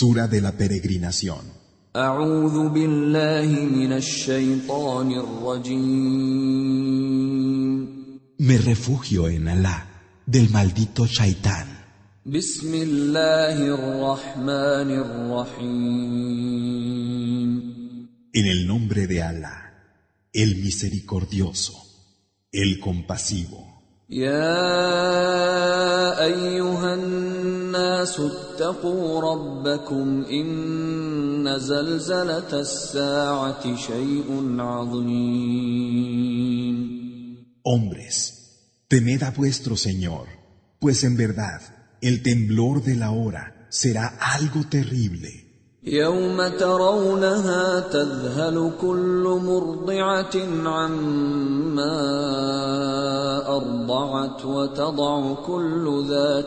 Sura de la peregrinación. أعوذ بالله من الشيطان الرجيم. Me refugio en Alá, del maldito Shaitán. بسم الله الرحمن الرحيم. En el nombre de Alá, el misericordioso, el compasivo. يا أيها الناس اتقوا ربكم إن زلزلة الساعة شيء عظيم. Hombres, temed a vuestro Señor, pues en verdad el temblor de la hora será algo terrible. يوم ترونها تذهل كل مرضعة عما أرضعت وتضع كل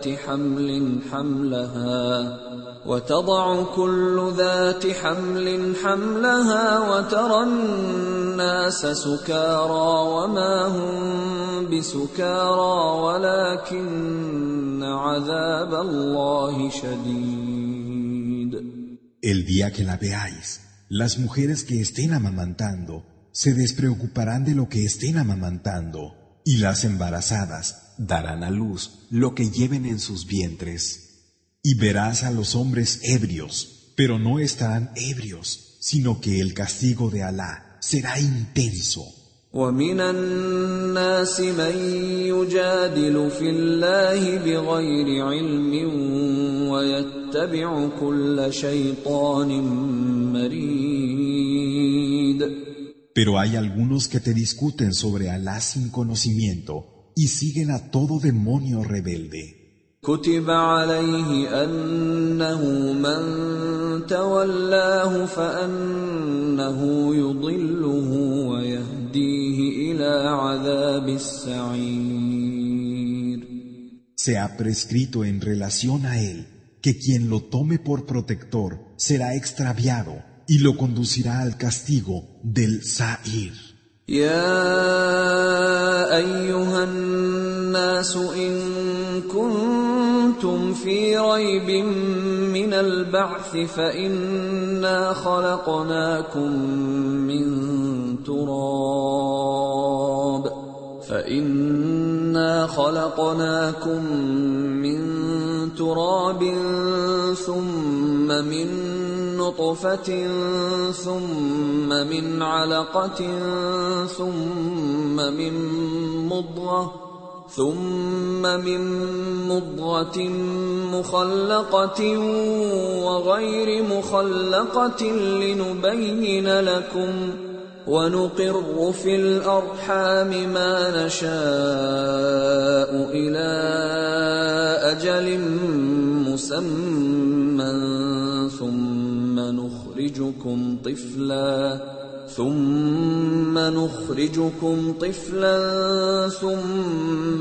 ذات حمل حملها وترى الناس سكارى وما هم بسكارى ولكن عذاب الله شديد. El día que la veáis, las mujeres que estén amamantando se despreocuparán de lo que estén amamantando, y las embarazadas darán a luz lo que lleven en sus vientres. Y verás a los hombres ebrios, pero no estarán ebrios, sino que el castigo de Alá será intenso. ومن الناس من يجادل في الله بغير علم ويتبع كل شيطان مريد. Pero hay algunos que te discuten sobre Alá sin conocimiento y siguen a todo demonio rebelde. كتب عليه أنه من تولاه فأنه يضله ويهديه إلى عذاب السعير. Se ha prescrito en relación a él que quien lo tome por protector será extraviado y lo conducirá al castigo del Sa'ir. يا أيها الناس إن كنتم في ريب من البعث فإنا خلقناكم من تراب ثم من نطفة ثم من علقة ثم من مضغة مخلقة وغير مخلقة لنبين لكم ونقر في الأرحام ما نشاء إلى أجل مسمى ثم نخرجكم طفلا ثم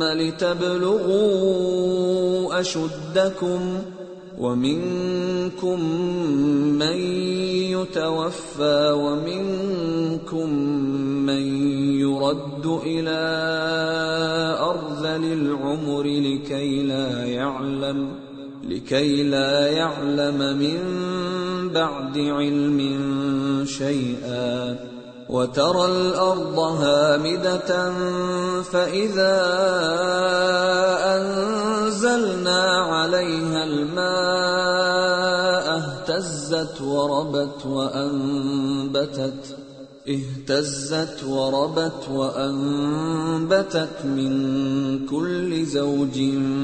لتبلغوا أشدكم ومنكم من يتوفى ومنكم من يرد إلى أرذل العمر لكي لا يعلم من بعد علم شيئا وترى الأرض هامدة فإذا أنزلنا عليها الماء اهتزت وربت من كل زوج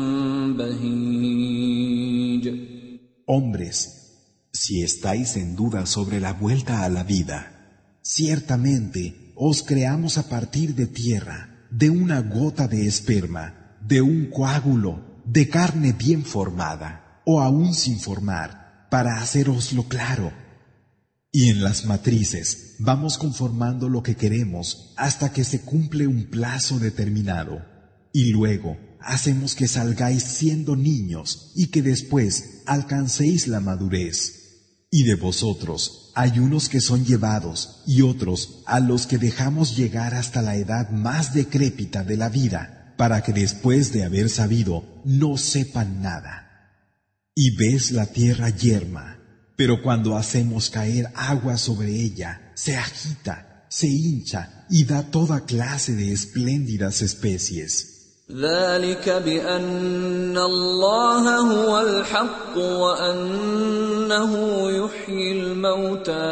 بهيج. Hombres, si estáis en duda sobre la vuelta a la vida, ciertamente os creamos a partir de tierra, de una gota de esperma, de un coágulo, de carne bien formada, o aún sin formar, para haceroslo claro. Y en las matrices vamos conformando lo que queremos hasta que se cumple un plazo determinado, y luego hacemos que salgáis siendo niños y que después alcancéis la madurez. Y de vosotros hay unos que son llevados y otros a los que dejamos llegar hasta la edad más decrépita de la vida, para que después de haber sabido no sepan nada. Y ves la tierra yerma, Pero cuando hacemos caer agua sobre ella, se agita, se hincha y da toda clase de espléndidas especies. ذلك بأن الله هو الحق وأنه يحيي الموتى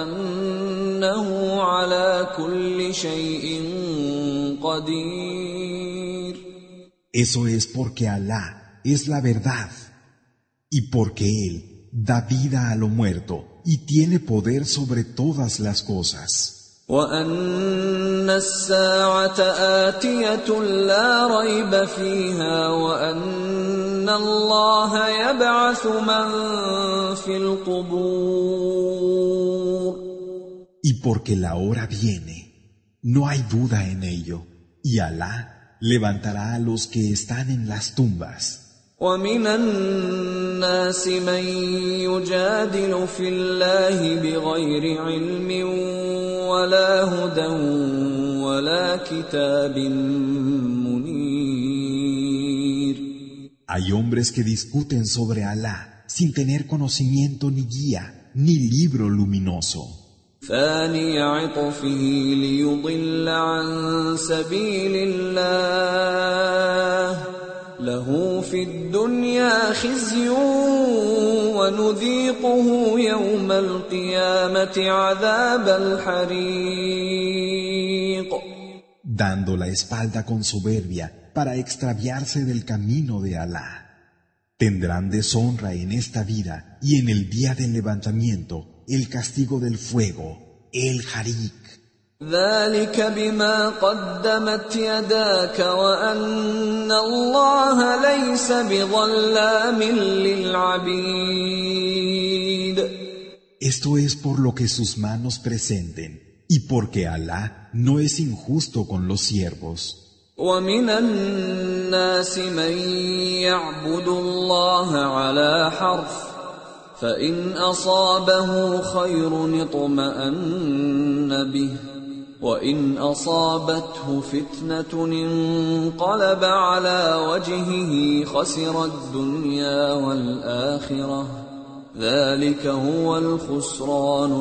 وأنه على كل شيء قدير. Eso es porque Alá es la verdad y porque Él da vida a lo muerto y tiene poder sobre todas las cosas. وأن الساعة آتية لا ريب فيها وأن الله يبعث من في القبور. Y porque la hora viene, no hay duda en ello, y Alá levantará a los que están en las tumbas. ومن الناس من يجادل في الله بغير علم ولا هدى ولا كتاب منير. Hay hombres que discuten sobre Alá sin tener conocimiento ni guía, ni libro luminoso. ثاني عطفه ليضل عن سبيل الله له في الدنيا خزي ونذيقه يوم القيامة عذاب الحريق. Dando la espalda con soberbia para extraviarse del camino de Alá. Tendrán deshonra en esta vida y en el día del levantamiento el castigo del fuego, el harik. ذلك بما قدمت يداك وأن الله ليس بظلام للعبيد. Esto es por lo que sus manos presenten y porque Alá no es injusto con los siervos. ومن الناس من يعبد الله على حرف فإن أصابه خير اطمأن به وإن أصابته فتنة انقلب على وجهه خسر الدنيا والآخرة ذلك هو الخسران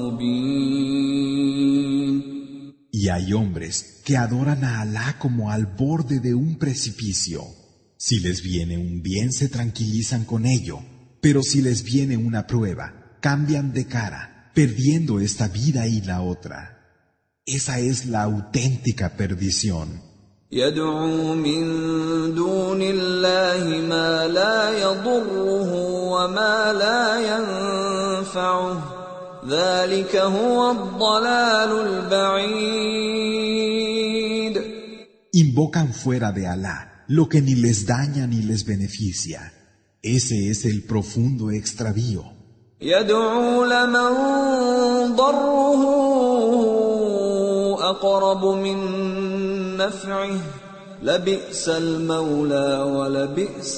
المبين. Y hay hombres que adoran a Alá como al borde de un precipicio. Si les viene un bien se tranquilizan con ello, pero si les viene una prueba, cambian de cara, perdiendo esta vida y la otra. Esa es la auténtica perdición. يدعو من دون الله ما لا يضره وما لا ينفعه ذلك هو الضلال البعيد. Invocan fuera de Alá lo que ni les daña ni les beneficia. Ese es el profundo extravío. يدعو لمن ضره أقرب من نفعه لبئس المولى ولبئس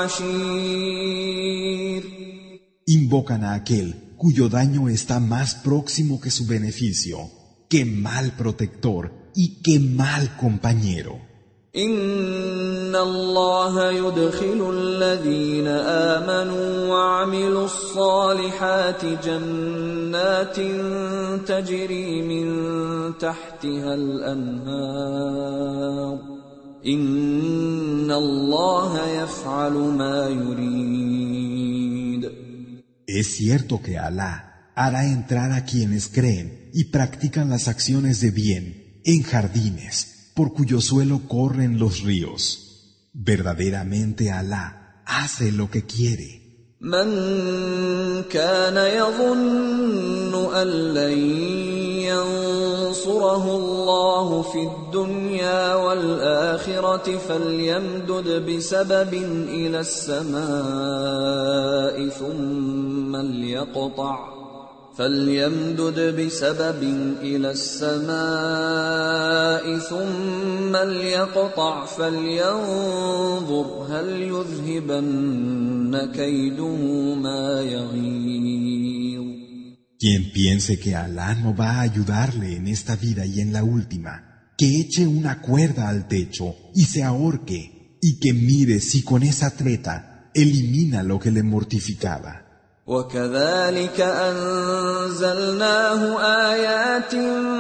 العشير. Invocan a aquel cuyo daño está más próximo que su beneficio. ¡Qué mal protector y qué mal compañero! إن الله يدخل الذين آمنوا وعملوا الصالحات جنات تجري من تحتها الأنهار إن الله يفعل ما يريد. Es cierto que Alá hará entrar a quienes creen y practican las acciones de bien en jardines por cuyo suelo corren los ríos. Verdaderamente Alá hace lo que quiere. من كان يظن أن لن ينصره الله في الدنيا والآخرة فليمدد بسبب إلى السماء ثم ليقطع فلينظر هل يذهبن كيده ما يغيظ. Quien piense que Alá no va a ayudarle en esta vida y en la última, que eche una cuerda al techo y se ahorque, y que mire si con esa treta elimina lo que le mortificaba. وكذلك أنزلناه آيات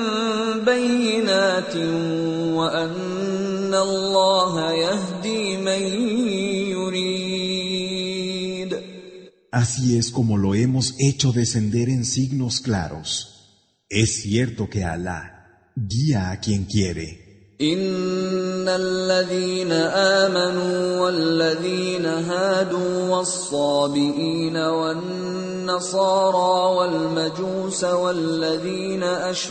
بينات وأن الله يهدي من يريد. Así es como lo hemos hecho descender en signos claros. Es cierto que Alá guía a quien quiere. إن الذين آمنوا والذين هادوا والصابئين والنصارى والمجوس والذين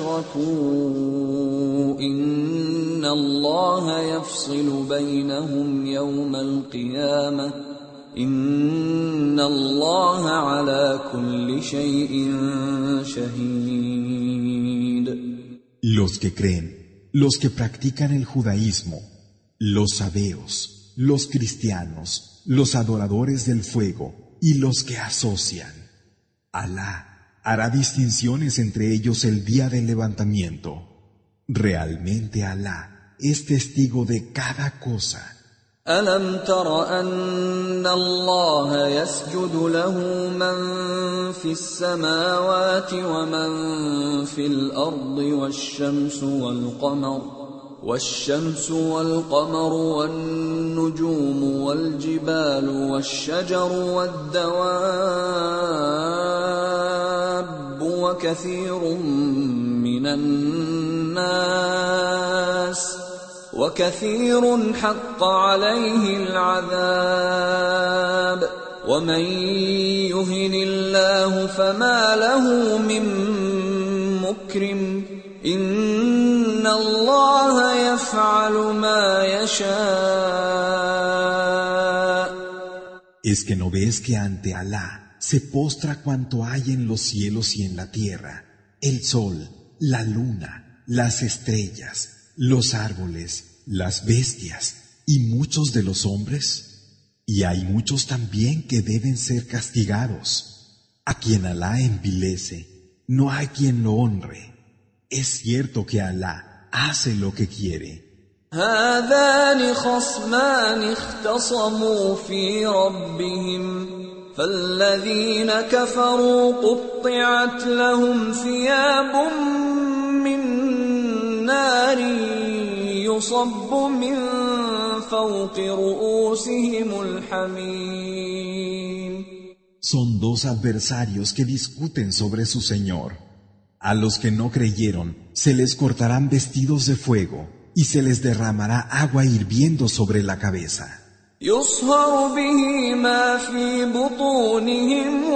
أشركوا إن الله يفصل بينهم يوم القيامة إن الله على كل شيء شهيد. Los que creen, los que practican el judaísmo, los sabeos, los cristianos, los adoradores del fuego y los que asocian. Alá hará distinciones entre ellos el día del levantamiento. Realmente Alá es testigo de cada cosa. ألم تر أن الله يسجد له من في السماوات ومن في الأرض والشمس والقمر والنجوم والجبال والشجر والدواب وكثير حق عليه العذاب ومن يهن الله فما له من مكرم إن الله يفعل ما يشاء. ¿Es que no ves que ante Alá se postra cuanto hay en los cielos y en la tierra, el sol, la luna, las estrellas, los árboles, las bestias y muchos de los hombres? Y hay muchos también que deben ser castigados. A quien Alá envilece, no hay quien lo honre. Es cierto que Alá hace lo que quiere. هذان خصمان اختصموا في ربهم فالذين كفروا قطعت لهم ثياب من نار يصب من فوق رؤوسهم الحميم. Son dos adversarios que discuten sobre su Señor. A los que no creyeron se les cortarán vestidos de fuego y se les derramará agua hirviendo sobre la cabeza. يصهر به ما في بطونهم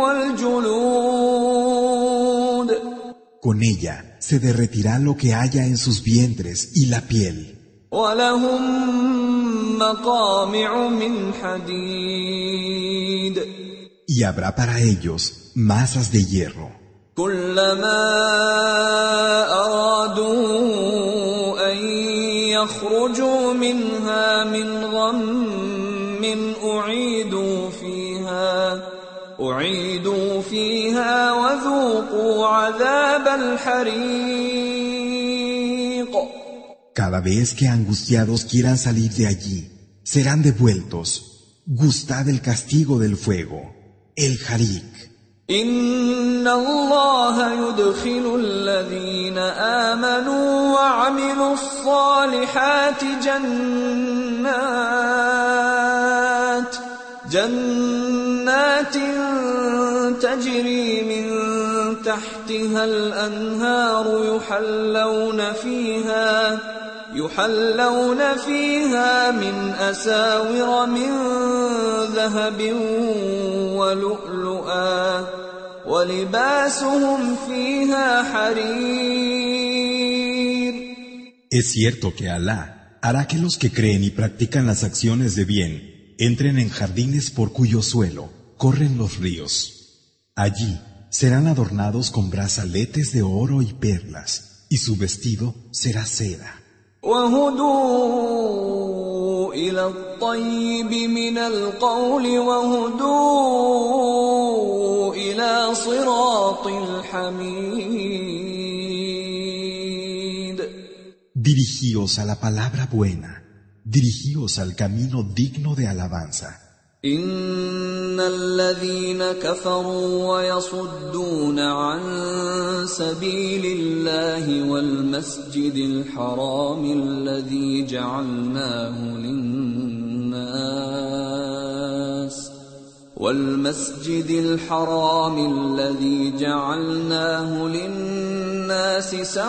والجلود. Con ella se derretirá lo que haya en sus vientres y la piel. وَلَهُم مَّقَامِعُ مِنْ حَدِيدٍ. Y habrá para ellos masas de hierro. كُلَّمَا أَرَادُوا أَن يَخْرُجُوا مِنْهَا مِنْ غَمٍّ أُعِيدُوا فِيهَا وَذُوقُوا عَذَابَ الْحَرِيقِ. Cada vez que angustiados quieran salir de allí, serán devueltos. Gustad el castigo del fuego, el harik. إن الله يدخل الذين آمنوا وعملوا الصالحات جنات تجري من تحتها الأنهار يحلون فيها من أساور من ذهب ولؤلؤا ولباسهم فيها حرير. Es cierto que Alá hará que los que creen y practican las acciones de bien entren en jardines por cuyo suelo corren los ríos. Allí serán adornados con brazaletes de oro y perlas, y su vestido será seda. وهدوا إلى الطيب من القول وهدوا إلى صراط الحميد. Dirigíos a la palabra buena, dirigíos al camino digno de alabanza, إن الذين كفروا ويصدون عن سبيل الله والمسجد الحرام الذي جعلناه للناس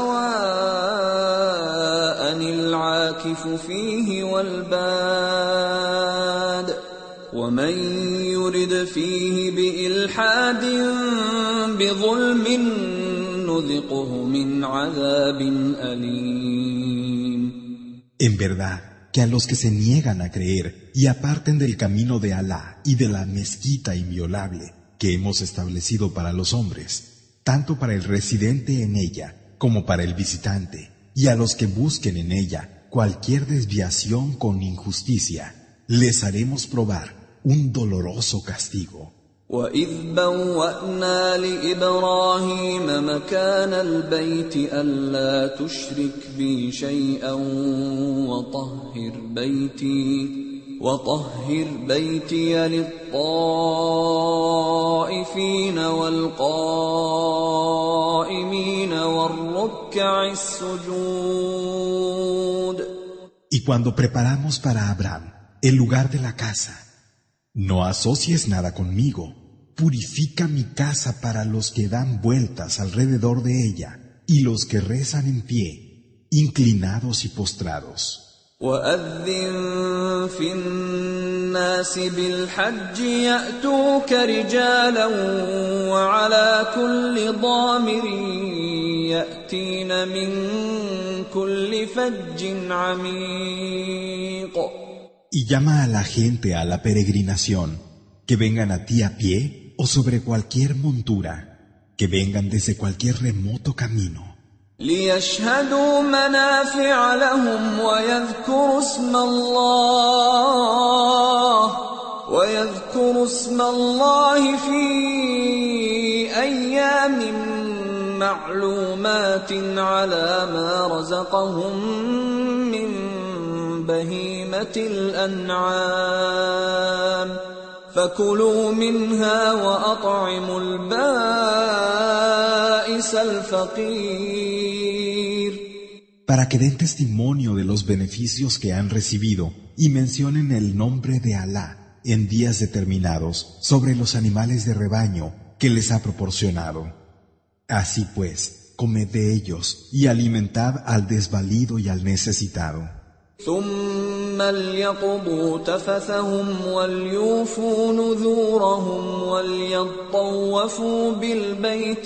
سواء العاكف فيه والباد ومن يرد فيه بإلحاد بظلم نذقه من عذاب أليم. En verdad, que a los que se niegan a creer y aparten del camino de Alá y de la mezquita inviolable que hemos establecido para los hombres, tanto para el residente en ella como para el visitante, y a los que busquen en ella cualquier desviación con injusticia, les haremos probar un doloroso castigo. وَإِذْ بَوَّأْنَا لِإِبْرَاهِيمَ مَكَانَ الْبَيْتِ أَلَّا تُشْرِكْ بِي شَيْئًا وَطَهِّرْ بَيْتِيَ لِلطَّائِفِينَ وَالْقَائِمِينَ وَالرُّكَّعِ السُّجُودِ. Y cuando preparamos para Abraham el lugar de la casa, no asocies nada conmigo, purifica mi casa para los que dan vueltas alrededor de ella y los que rezan en pie, inclinados y postrados. وَأَذِّن فِي النَّاسِ بِالْحَجِّ يَأْتُوكَ رِجَالًا وَعَلَى كُلِّ ضَامِرٍ يَأْتِينَ مِنْ كُلِّ فَجٍّ عَمِيقٍ. Y llama a la gente a la peregrinación, que vengan a ti a pie o sobre cualquier montura, que vengan desde cualquier remoto camino. لِيَشْهَدُوا مَنَافِعَ لَهُمْ وَيَذْكُرُوا اسْمَ اللَّهِ فِي أَيَّامٍ مَّعْلُومَاتٍ عَلَى مَا رَزَقَهُم مِّن بهيمة الأنعام فكلوا منها وأطعموا البائس الفقير. Para que den testimonio de los beneficios que han recibido y mencionen el nombre de Alá en días determinados sobre los animales de rebaño que les ha proporcionado. Así pues, comed de ellos y alimentad al desvalido y al necesitado. ثم ليقضوا تفثهم وليوفوا نذورهم وليطوفوا بالبيت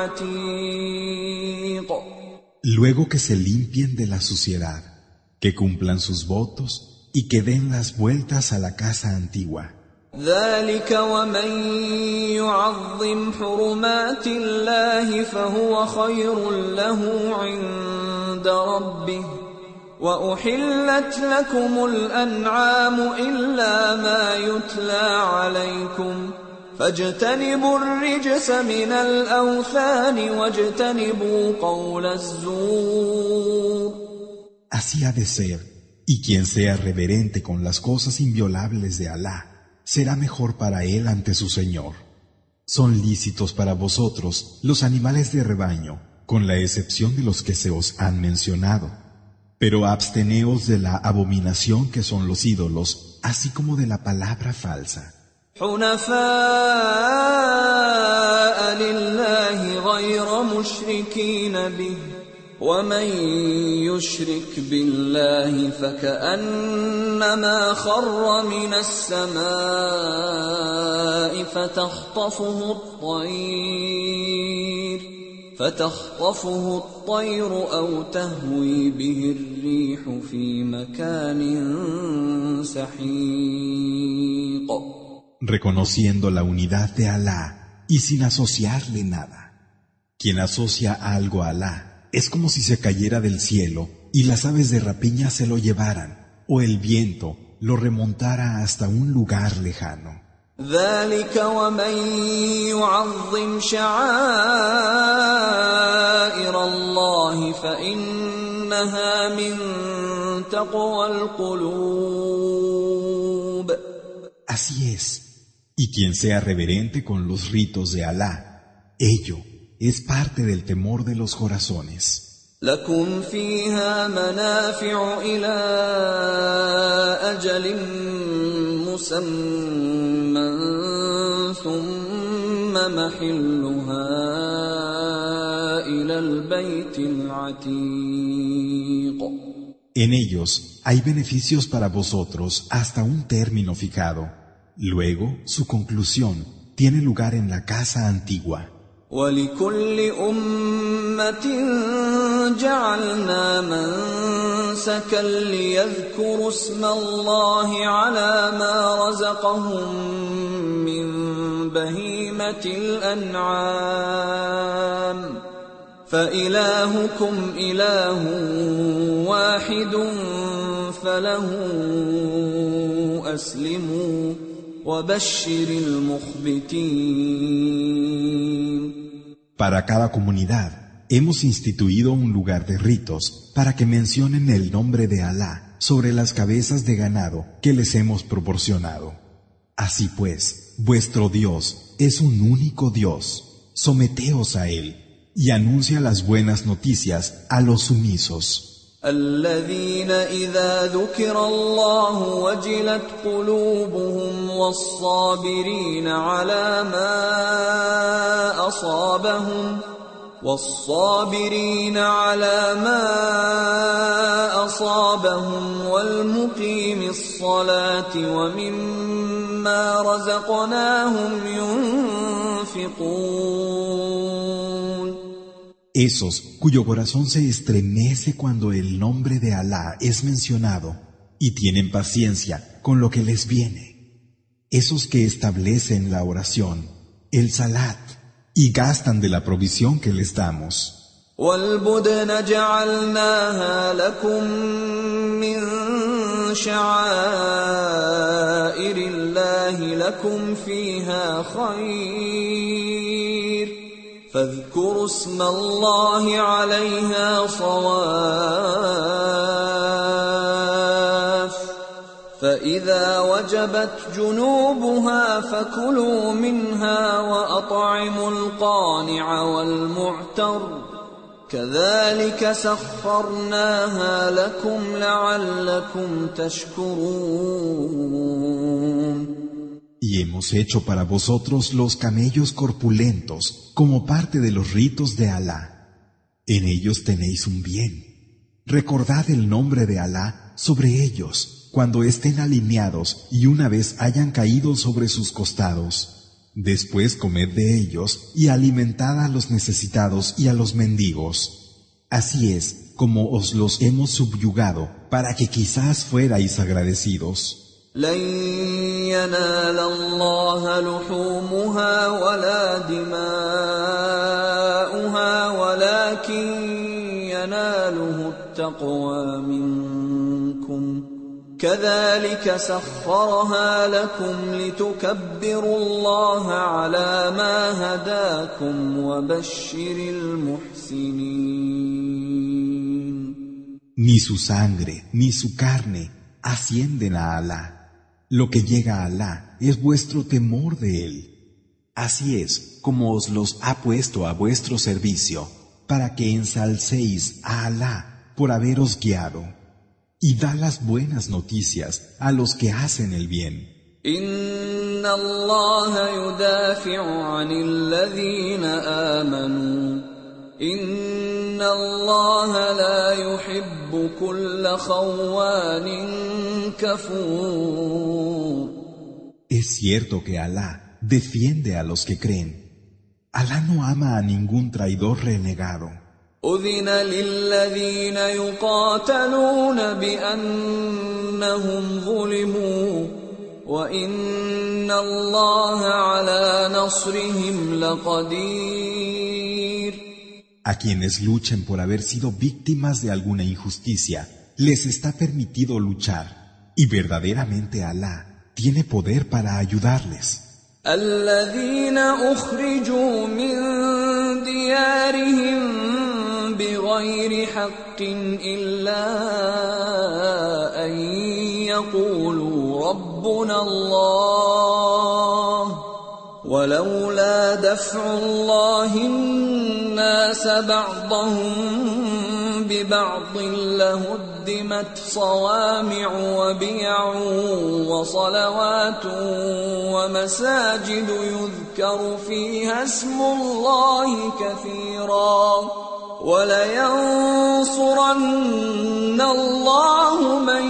العتيق. Luego que se limpien de la suciedad, que cumplan sus votos y que den las vueltas a la casa antigua. ذلك ومن يعظم حرمات الله فهو خير له عند ربه وأحلت لكم الأنعام إلا ما يتلى عليكم فاجتنبوا الرجس من الأوثان واجتنبوا قول الزور. Así ha de ser, y quien sea reverente con las cosas inviolables de Alá, será mejor para él ante su Señor. Son lícitos para vosotros los animales de rebaño, con la excepción de los que se os han mencionado. Pero absteneos de la abominación que son los ídolos, así como de la palabra falsa. حنفاء لله غير مشركين به ومن يشرك بالله فكأنما خر من السماء فتخطفه الطير أو تهوي به الريح في مكان سحيق. Reconociendo la unidad de Alá y sin asociarle nada. Quien asocia algo a Alá es como si se cayera del cielo y las aves de rapiña se lo llevaran, o el viento lo remontara hasta un lugar lejano. ذلك ومن يعظم شعائر الله فإنها من تقوى القلوب. Así es. Y quien sea reverente con los ritos de Alá, ello es parte del temor de los corazones. لكم فيها منافع إلى أجل مسمى ثم محلها إلى البيت العتيق. En ellos hay beneficios para vosotros hasta un término fijado. Luego, su conclusión tiene lugar en la casa antigua. وَلِكُلِّ أُمَّةٍ جَعَلْنَا مَنسَكًا لِيَذْكُرُوا اسْمَ اللَّهِ عَلَى مَا رَزَقَهُم مِّن بَهِيمَةِ الْأَنْعَامِ فَإِلَٰهُكُمْ إِلَٰهٌ وَاحِدٌ فَلَهُ أَسْلِمُوا وَبَشِّرِ الْمُخْبِتِينَ. Para cada comunidad hemos instituido un lugar de ritos para que mencionen el nombre de Alá sobre las cabezas de ganado que les hemos proporcionado. Así pues, vuestro Dios es un único Dios. Someteos a Él y anuncia las buenas noticias a los sumisos. الذين إذا ذكر الله وجلت قلوبهم والصابرين على ما أصابهم والمقيم الصلاة ومما رزقناهم ينفقون. Esos cuyo corazón se estremece cuando el nombre de Alá es mencionado y tienen paciencia con lo que les viene. Esos que establecen la oración, el salat, y gastan de la provisión que les damos. وَالْبُدْنَ جَعَلْنَاهَا لَكُم مِّن شَعَائِرِ اللَّهِ لَكُمْ فِيهَا خَيْرٌ فاذكروا اسم الله عليها صواف فإذا وجبت جنوبها فكلوا منها وأطعموا القانع والمعتر كذلك سخرناها لكم لعلكم تشكرون. Y hemos hecho para vosotros los camellos corpulentos como parte de los ritos de Alá. En ellos tenéis un bien. Recordad el nombre de Alá sobre ellos cuando estén alineados y una vez hayan caído sobre sus costados. Después comed de ellos y alimentad a los necesitados y a los mendigos. Así es como os los hemos subyugado para que quizás fuerais agradecidos. لن ينال الله لحومها ولا دماؤها ولكن يناله التقوى منكم كذلك سخرها لكم لتكبروا الله على ما هداكم وبشر المحسنين. Ni su sangre ni su carne ascienden a Alá. Lo que llega a Alá es vuestro temor de Él. Así es como os los ha puesto a vuestro servicio, para que ensalcéis a Alá por haberos guiado. Y da las buenas noticias a los que hacen el bien. Inna Allah yudafi'u 'anil ladhina amanu. Inna Allah la yuhibbu kulla khawanin kafur. Es cierto que Alá defiende a los que creen. Alá no ama a ningún traidor renegado. أذن للذين يقاتلون بأنهم ظلموا وإن الله على نصرهم لقدير. A quienes luchen por haber sido víctimas de alguna injusticia, les está permitido luchar, y verdaderamente Alá tiene poder para ayudarles. الذين أخرجوا من ديارهم بغير حق إلا أن يقولوا ربنا الله ولولا دفع الله الناس بعضهم ببعض لهدمت صوامع وبيع وصلوات ومساجد يذكر فيها اسم الله كثيرا ولينصرن الله من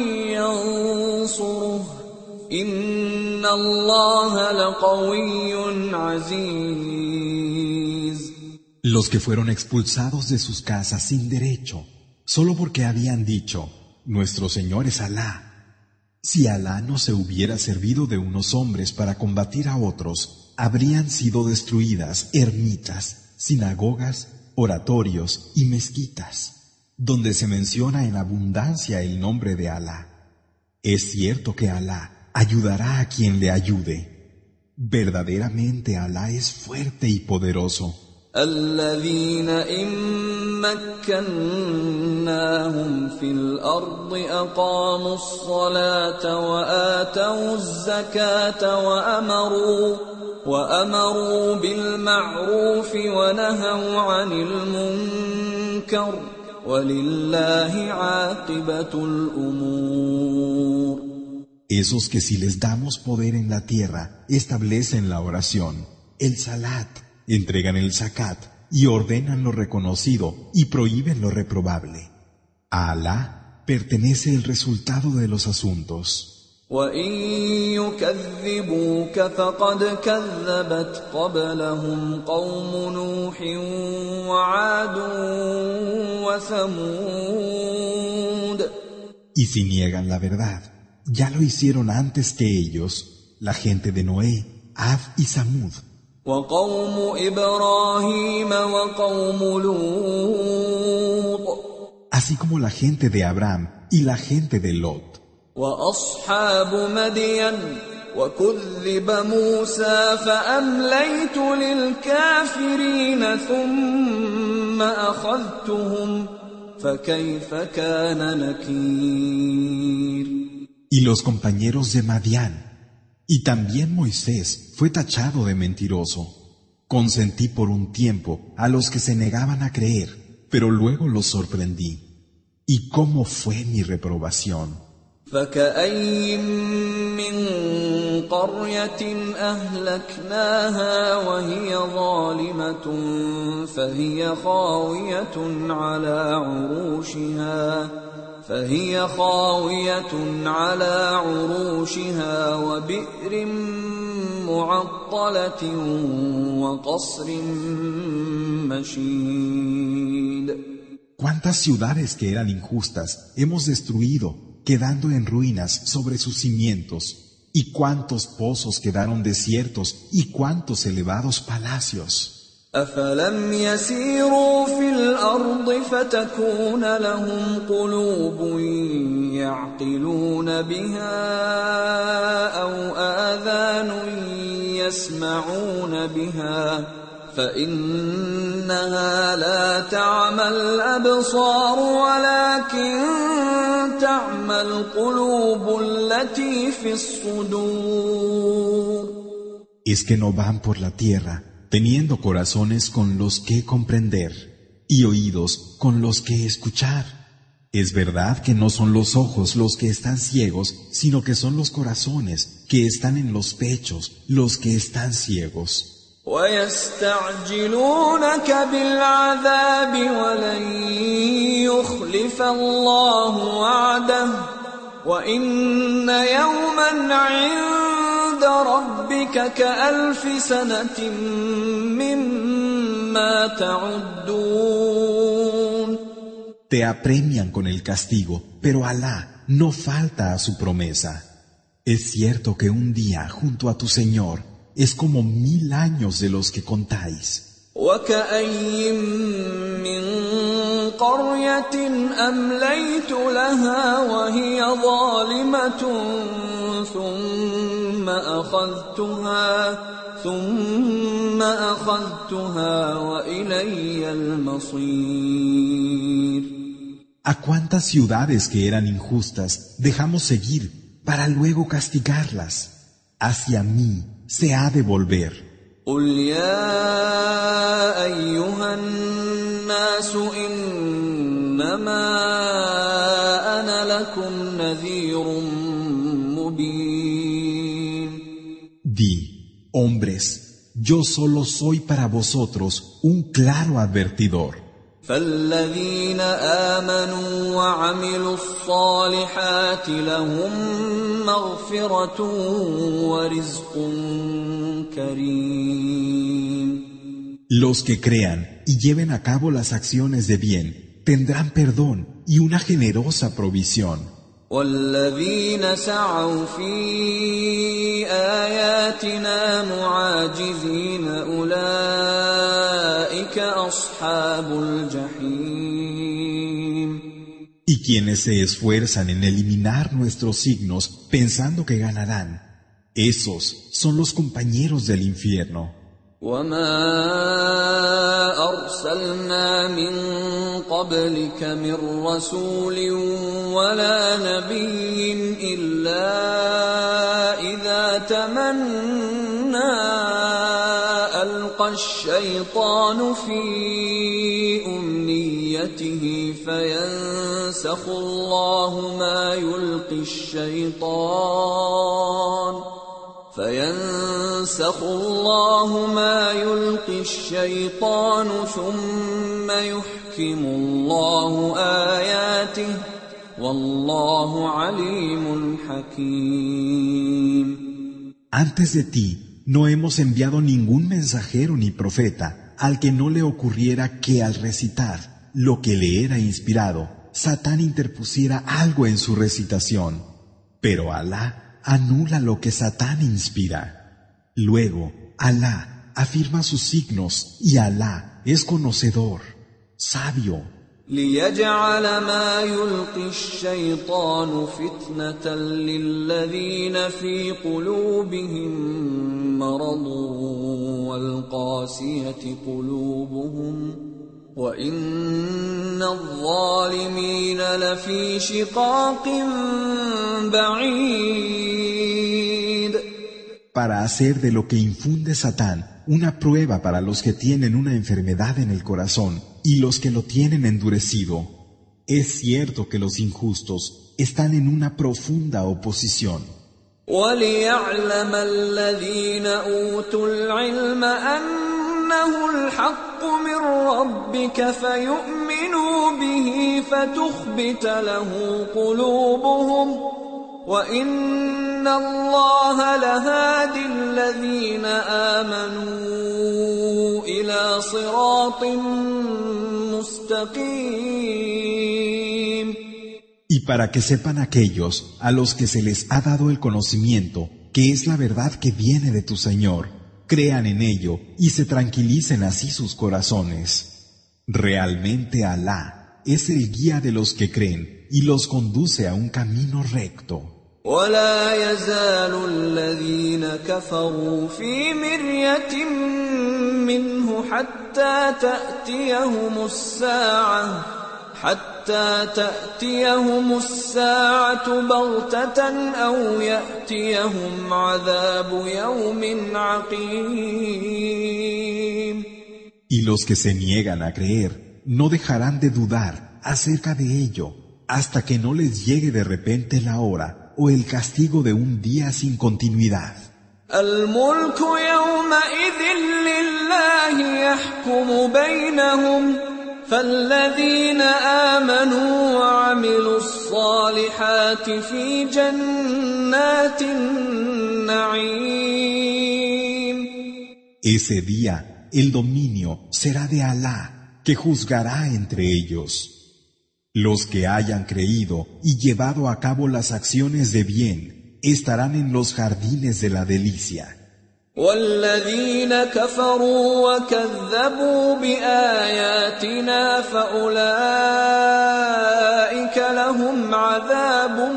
ينصره إن الله لقوي عزيز. Los que fueron expulsados de sus casas sin derecho, solo porque habían dicho, nuestro Señor es Alá. Si Alá no se hubiera servido de unos hombres para combatir a otros, habrían sido destruidas ermitas, sinagogas, oratorios y mezquitas, donde se menciona en abundancia el nombre de Alá. Es cierto que Alá ayudará a quien le ayude. Verdaderamente Alá es fuerte y poderoso. الذين إن مكناهم في الأرض أقاموا الصلاة وآتوا الزكاة وأمروا بالمعروف ونهوا عن المنكر ولله عاقبة الأمور. Esos que si les damos poder en la tierra, establecen la oración, el salat, entregan el zakat y ordenan lo reconocido y prohíben lo reprobable. A Alá pertenece el resultado de los asuntos. وَإِن يُكَذِّبُوكَ فَقَدْ كَذَّبَتْ قَبْلَهُمْ قَوْمُ نُوحٍ وَعَادٌ وَثَمُودَ. Y si niegan la verdad, ya lo hicieron antes que ellos, la gente de Noé, Ad y Samud. وَقَوْمُ إِبْرَاهِيمَ وَقَوْمُ لُوطٍ. Así como la gente de Abraham y la gente de Lot. وَأَصْحَابُ مَدْيَنَ وَكُذِّبَ مُوسَى فَأَمْلَيْتُ لِلْكَافِرِينَ ثُمَّ أَخَذْتُهُمْ فَكَيْفَ كَانَ نَكِيرِ. Y los compañeros de Madián. Y también Moisés fue tachado de mentiroso. Consentí por un tiempo a los que se negaban a creer, pero luego los sorprendí. ¿Y cómo fue mi reprobación? فَكَأَيِّن مِّن قَرْيَةٍ أَهْلَكْنَاهَا وَهِيَ ظَالِمَةٌ فهي خاوية على عروشها وبئر معطلة وقصر مشيد. ¿Cuántas ciudades que eran injustas hemos destruido, quedando en ruinas sobre sus cimientos? ¿Y cuántos pozos quedaron desiertos? ¿Y cuántos elevados palacios? أَفَلَمْ يَسِيرُوا فِي الْأَرْضِ فَتَكُونَ لَهُمْ قُلُوبٌ يَعْقِلُونَ بِهَا أَوْ آذَانٌ يَسْمَعُونَ بِهَا فَإِنَّهَا لَا تَعْمَى الْأَبْصَارُ وَلَكِنْ تَعْمَى الْقُلُوبُ الَّتِي فِي الصُّدُورِ. Es que no van por la tierra teniendo corazones con los que comprender y oídos con los que escuchar. Es verdad que no son los ojos los que están ciegos, sino que son los corazones que están en los pechos los que están ciegos. وَيَسْتَعْجِلُونَكَ بِالْعَذَابِ وَلَنْ يُخْلِفَ اللَّهُ وَعْدَهُ وَإِنَّ يَوْمًا عِندَ رَبِّكَ كَأَلْفِ سَنَةٍ مِّمَّا تَعُدُّونَ. Te apremian con el castigo, pero Alá no falta a su promesa. Es cierto que un día junto a tu Señor es como 1000 años de los que contáis. وَكَأَيٍّ مِّن قَرْيَةٍ أَمْلَيْتُ لَهَا وَهِيَ ظَالِمَةٌ ثُمَّ أَخَذْتُهَا وَإِلَيَّ الْمَصِيرُ. ¿A cuántas ciudades que eran injustas dejamos seguir para luego castigarlas? Hacia mí se ha de volver. قل يا أيها الناس إنما أنا لكم نذير مبين. Di, hombres, yo solo soy para vosotros un claro advertidor. فالذين آمنوا وعملوا الصالحات لهم مغفرة ورزق كريم. Los que crean y lleven a cabo las acciones de bien tendrán perdón y una generosa provisión. والذين سعوا في آياتنا معاجزين أولئك أصحاب الجحيم. Y quienes se esfuerzan en eliminar nuestros signos pensando que ganarán, esos son los compañeros del infierno. وما أرسلنا من قبلك من رسول ولا نبي إلا إذا تمنى ألقى الشيطان في أمنيته فينسخ الله ما يلقي الشيطان ثم يحكم الله آياته والله عليم حكيم. Antes de ti no hemos enviado ningún mensajero ni profeta al que no le ocurriera que al recitar lo que le era inspirado, Satán interpusiera algo en su recitación. Pero Alá anula lo que Satán inspira. Luego, Alá afirma sus signos y Alá es conocedor, sabio. ليجعل ما يلقي الشيطان فتنة للذين في قلوبهم مرض والقاسية قلوبهم وإن الظالمين لفي شقاق بعيد. Para hacer de lo que infunde Satán una prueba para los que tienen una enfermedad en el corazón y los que lo tienen endurecido. Es cierto que los injustos están en una profunda oposición. وَلِيَعْلَمَ الَّذِينَ أُوتُوا الْعِلْمَ أَنَّهُ الْحَقُّ مِنْ رَبِّكَ فَيُؤْمِنُوا بِهِ فَتُخْبِتَ لَهُ قُلُوبُهُمْ وَإِنَّ اللَّهَ لَهَادِ الَّذِينَ آمَنُوا إِلَى صِرَاطٍ مُسْتَقِيمٍ. Y para que sepan aquellos a los que se les ha dado el conocimiento, que es la verdad que viene de tu Señor, crean en ello y se tranquilicen así sus corazones. Realmente Alá es el guía de los que creen y los conduce a un camino recto. ولا يزال الذين كفروا في مرية منه حتى تأتيهم الساعة بغتة أو يأتيهم عذاب يوم عقيم. Y los que se niegan a creer no dejarán de dudar acerca de ello hasta que no les llegue de repente la hora o el castigo de un día sin continuidad. الملك يومئذ لله يحكم بينهم فالذين آمنوا وعملوا الصالحات في جنات النعيم. Ese día el dominio será de Alá, que juzgará entre ellos. Los que hayan creído y llevado a cabo las acciones de bien estarán en los jardines de la delicia. والذين كفروا وكذبوا بآياتنا فأولئك لهم عذاب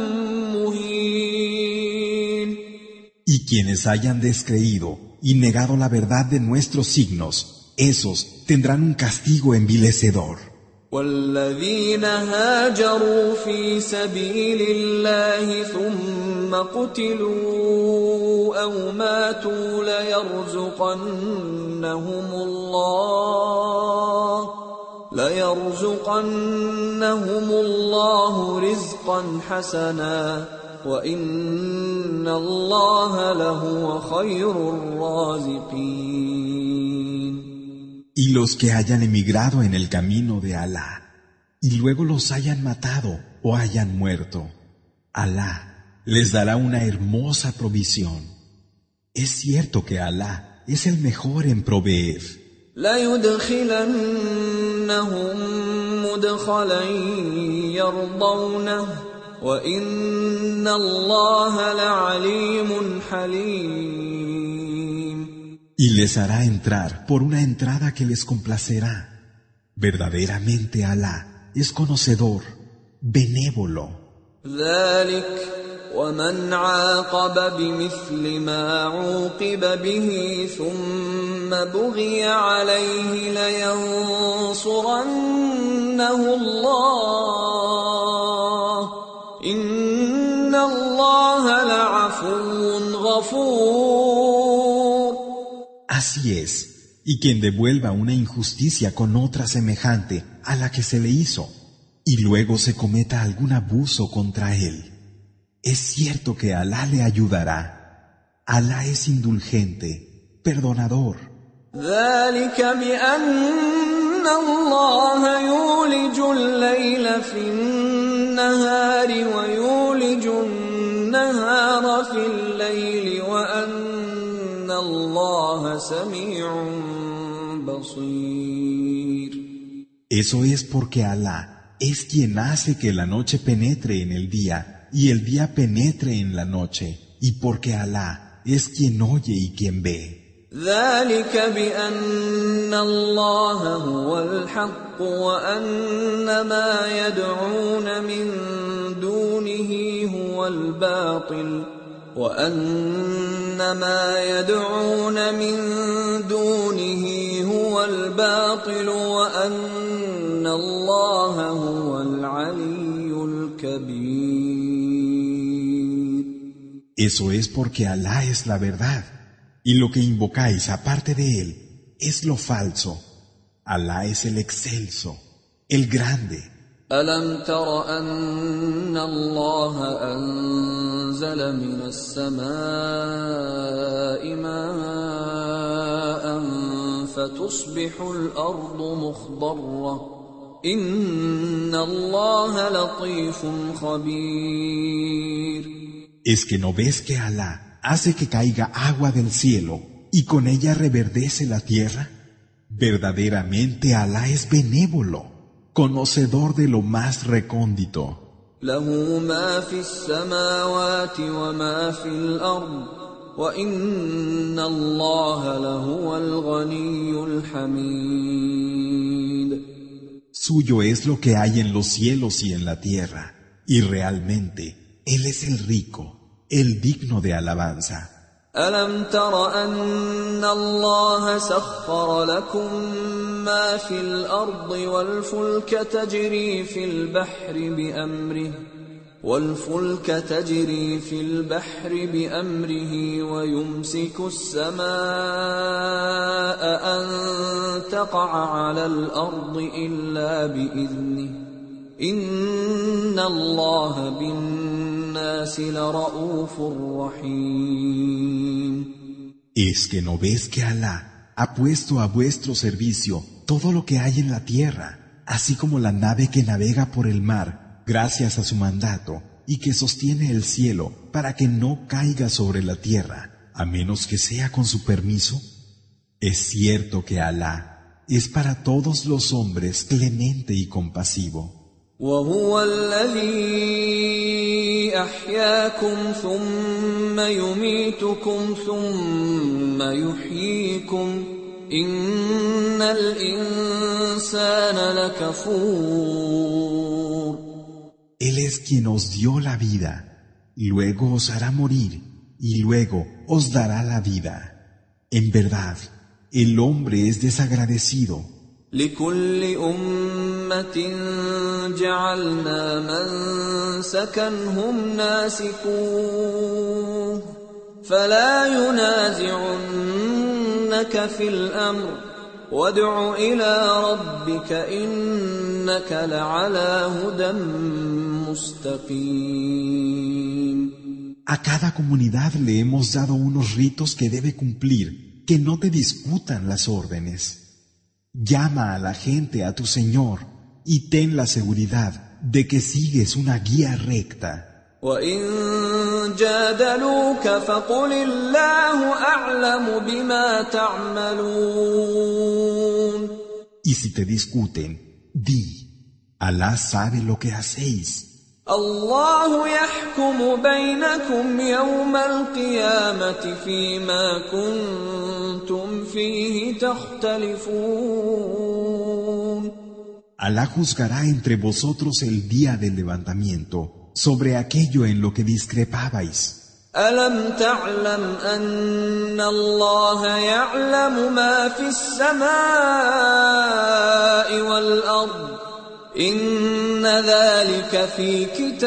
مهين. Y quienes hayan descreído y negado la verdad de nuestros signos, esos tendrán un castigo envilecedor. والذين هاجروا في سبيل الله ثم قتلوا أو ماتوا ليرزقنهم الله رزقا حسنا وإن الله لهو خير الرازقين. Y los que hayan emigrado en el camino de Alá, y luego los hayan matado o hayan muerto, Alá les dará una hermosa provisión. Es cierto que Alá es el mejor en proveer. لَيُدْخِلَنَّهُمْ مُدْخَلًا يَرْضَوْنَهُ وَإِنَّ اللَّهَ لَعَلِيمٌ حَلِيمٌ. Y les hará entrar por una entrada que les complacerá. Verdaderamente Alá es conocedor, benévolo. ذلك ومن عاقب بمثل ما عوقب به ثم بغي عليه لينصرنه الله إن الله لعفو غفور. Así es, y quien devuelva una injusticia con otra semejante a la que se le hizo, y luego se cometa algún abuso contra él, es cierto que Alá le ayudará. Alá es indulgente, perdonador. ذلك بأن الله يولج الليل في النهار ويولج النهار في الليل وأن الله سميع بصير. Eso es porque Alá es quien hace que la noche penetre en el día y el día penetre en la noche, y porque Alá es quien oye y quien ve. ذلك بأن الله هو الحق وأن ما يدعون من دونه هو الباطل وأن ما يدعون من دونه هو الباطل وأن الله هو العلي الكبير. Eso es porque Alá es la verdad, y lo que invocáis aparte de Él es lo falso. Alá es el excelso, el grande. ألم تر أن الله أنزل من السماء ماء فتصبح الأرض مخضرة إن الله لطيف خبير. ¿Es que no ves que Alá hace que caiga agua del cielo y con ella reverdece la tierra? Verdaderamente Alá es benévolo, conocedor de lo más recóndito. له ما في السماوات وما في الأرض وإن الله لهو الغني الحميد. Suyo es lo que hay en los cielos y en la tierra, y realmente Él es el rico, el digno de alabanza. ألم تر أن الله سخر لكم ما في الأرض والفلك تجري في البحر بأمره ويمسك السماء أن تقع على الأرض إلا بإذنه إن الله بالناس لرؤوف رحيم. ¿Es que no ves que Alá ha puesto a vuestro servicio todo lo que hay en la tierra, así como la nave que navega por el mar, gracias a su mandato, y que sostiene el cielo para que no caiga sobre la tierra, a menos que sea con su permiso? Es cierto que Alá es para todos los hombres clemente y compasivo. وهو الذي أحياكم ثم يميتكم ثم يحييكم إن الإنسان لكفور. Él es quien os dio la vida, luego os hará morir y luego os dará la vida. En verdad, el hombre es desagradecido. لكل جعلنا منسكا هم ناسكوه فلا ينازعنك في الأمر وادع إلى ربك إنك لعلى هدى مستقيم. A cada comunidad le hemos dado unos ritos que debe cumplir, que no te discutan las órdenes. Llama a la gente a tu Señor y ten la seguridad de que sigues una guía recta. وَإِن جَادَلُوكَ فَقُلِ اللَّهُ أَعْلَمُ بِمَا تَعْمَلُونَ. Y si te discuten, di, Alá sabe lo que hacéis. الله يحكم بينكم يوم القيامة فيما كنتم فيه تختلفون. Alá juzgará entre vosotros el día del levantamiento sobre aquello en lo que discrepabais. ألم تعلم أن الله يعلم ما في السماء والأرض إن ذلك في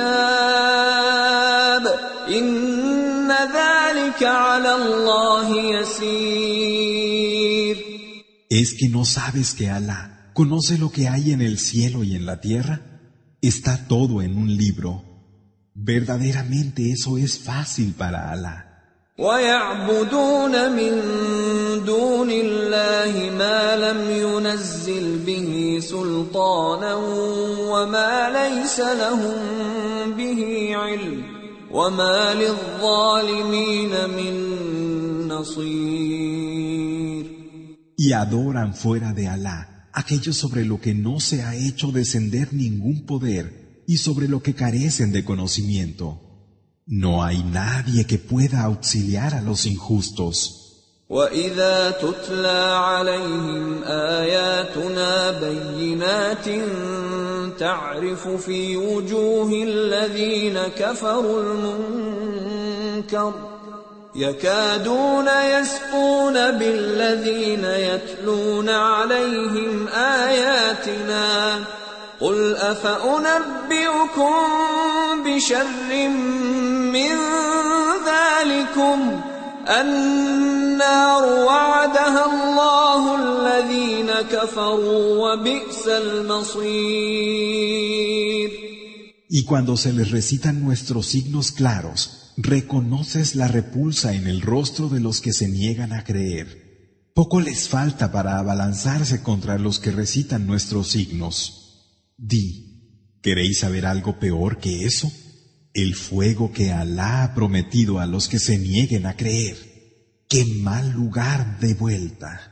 كتاب إن ذلك على الله يسير. ¿Es que no sabes que Alá conoce lo que hay en el cielo y en la tierra? Está todo en un libro. Verdaderamente eso es fácil para Alá. وَيَعْبُدُونَ مِن دُونِ اللَّهِ مَا لَمْ يُنَزِّلْ بِهِ سُلْطَانًا وَمَا لَيْسَ لَهُم بِهِ عِلْمٌ وَمَا لِلظَّالِمِينَ مِن نَّصِيرٍ. Y adoran fuera de Alá aquello sobre lo que no se ha hecho descender ningún poder y sobre lo que carecen de conocimiento. No hay nadie que pueda auxiliar a los injustos. وَإِذَا تُتْلَى عَلَيْهِمْ آيَاتُنَا بَيِّنَاتٍ تَعْرِفُ فِي وُجُوهِ الَّذِينَ كَفَرُوا الْمُنكَرَ يَكَادُونَ يَسْطُونَ بِالَّذِينَ يَتْلُونَ عَلَيْهِمْ آيَاتِنَا قُلْ أَفَأُنَبِّئُكُم بِشَرٍّ مِّن ذَلِكُمْ النَّارُ وَعَدَهَا اللَّهُ الَّذِينَ كَفَرُوا وَبِئْسَ الْمَصِيرُ. Y cuando se les recitan nuestros signos claros, reconoces la repulsa en el rostro de los que se niegan a creer. Poco les falta para abalanzarse contra los que recitan nuestros signos. Di, ¿queréis saber algo peor que eso? El fuego que Alá ha prometido a los que se nieguen a creer. ¡Qué mal lugar de vuelta!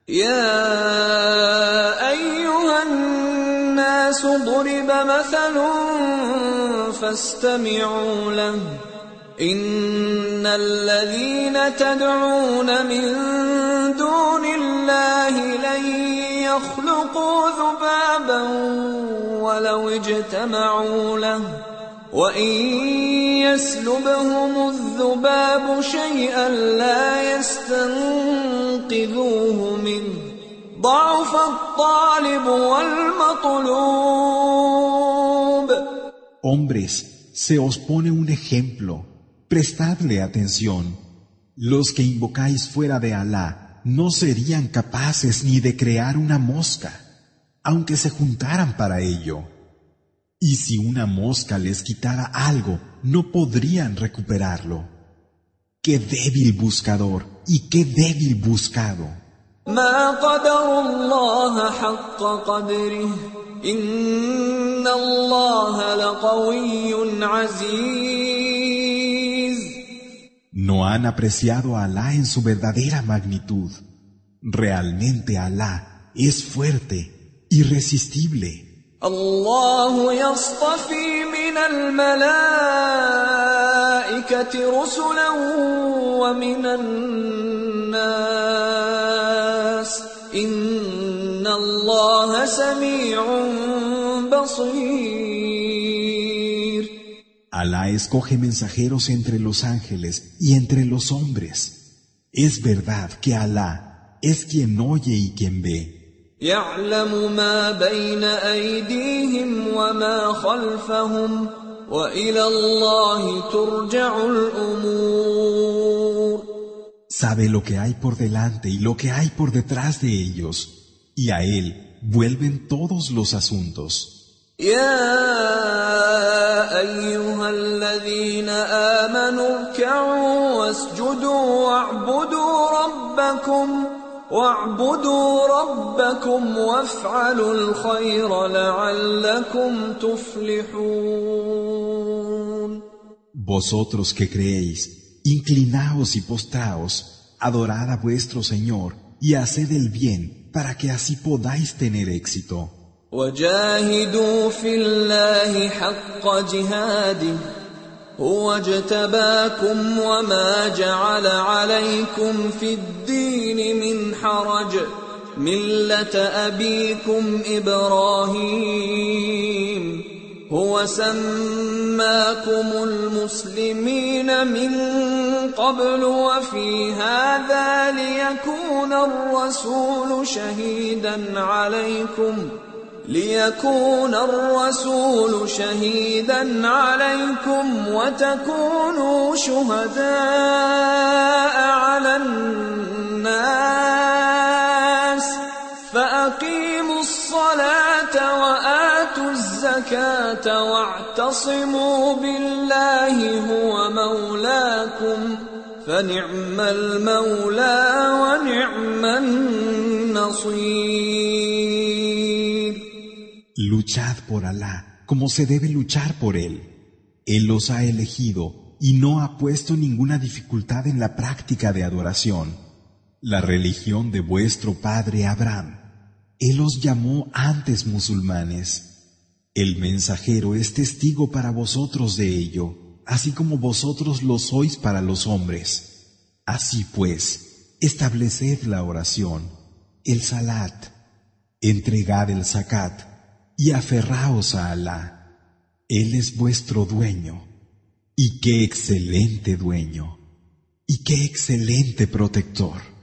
يا أيها الناس ضرب مثل فاستمعوا له إن الذين تدعون من دون الله لن يخلقوا ذبابا ولو اجتمعوا له وإن يسلبهم الذباب شيئا لا يستنقذوه منه ضعف الطالب والمطلوب. Hombres, se os pone un ejemplo. Prestadle atención. Los que invocáis fuera de Alá no serían capaces ni de crear una mosca, aunque se juntaran para ello. Y si una mosca les quitara algo, no podrían recuperarlo. ¡Qué débil buscador y qué débil buscado! ما قدر الله حق قدره إن الله لقوي عزيز. No han apreciado a Alá en su verdadera magnitud. Realmente Alá es fuerte, irresistible. الله يصطفي من الملائكة رسلا ومن الناس إن الله سميع بصير. Alá escoge mensajeros entre los ángeles y entre los hombres. Es verdad que Alá es quien oye y quien ve. يعلم ما بين أيديهم وما خلفهم وإلى الله ترجع الأمور. Sabe lo que hay por delante y lo que hay por detrás de ellos, y a Él vuelven todos los asuntos. يا أيها الذين آمنوا اركعوا واسجدوا واعبدوا ربكم وافعلوا الخير لعلكم تفلحون. Vosotros que creéis, inclinaos y postraos, adorad a vuestro Señor y haced el bien para que así podáis tener éxito. وجاهدوا في الله حق جهاده هو اجتباكم وما جعل عليكم في الدين من حرج ملة أبيكم إبراهيم هو سماكم المسلمين من قبل وفي هذا ليكون الرسول شهيدا عليكم وتكونوا شهداء على الناس فأقيموا الصلاة وآتوا الزكاة واعتصموا بالله هو مولاكم فنعم المولى ونعم النصير. Luchad por Alá, como se debe luchar por Él. Él los ha elegido y no ha puesto ninguna dificultad en la práctica de adoración. La religión de vuestro padre Abraham. Él os llamó antes musulmanes. El mensajero es testigo para vosotros de ello, así como vosotros lo sois para los hombres. Así pues, estableced la oración, el salat, entregad el zakat, y aferraos a Alá. Él es vuestro dueño. Y qué excelente dueño. Y qué excelente protector.